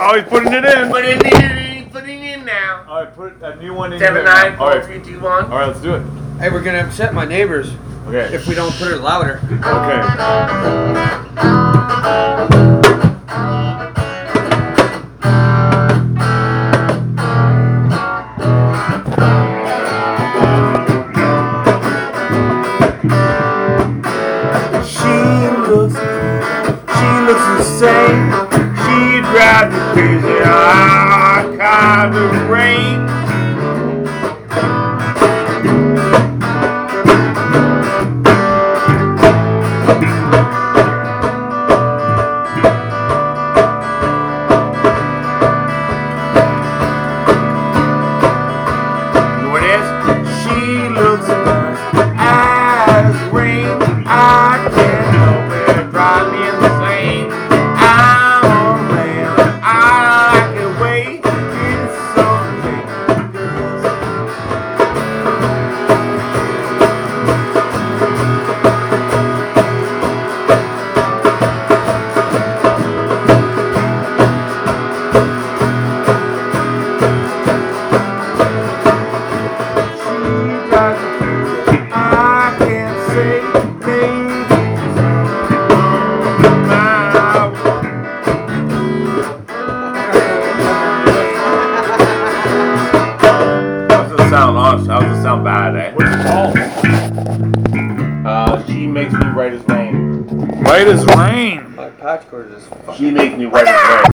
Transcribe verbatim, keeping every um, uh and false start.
Oh, he's putting it in. Put it in, put it in now. All right, put a new one in. Seven, here. nine, All four, right. three, two, one. All right, let's do it. Hey, we're gonna upset my neighbors Okay. if we don't put it louder. Okay. She looks, she looks insane. She drives me crazy. I kind of rain. You know what it is? She looks as rain. I can't help it, drive me insane. I'm a man, I like it way. It's something good. She drives me crazy. I can't say maybe she's on my How's it sound, honest? How's it sound bad, eh? What's it called? Uh, she makes me right as rain. Right as rain. My patch cord is fucking. She makes me right as rain.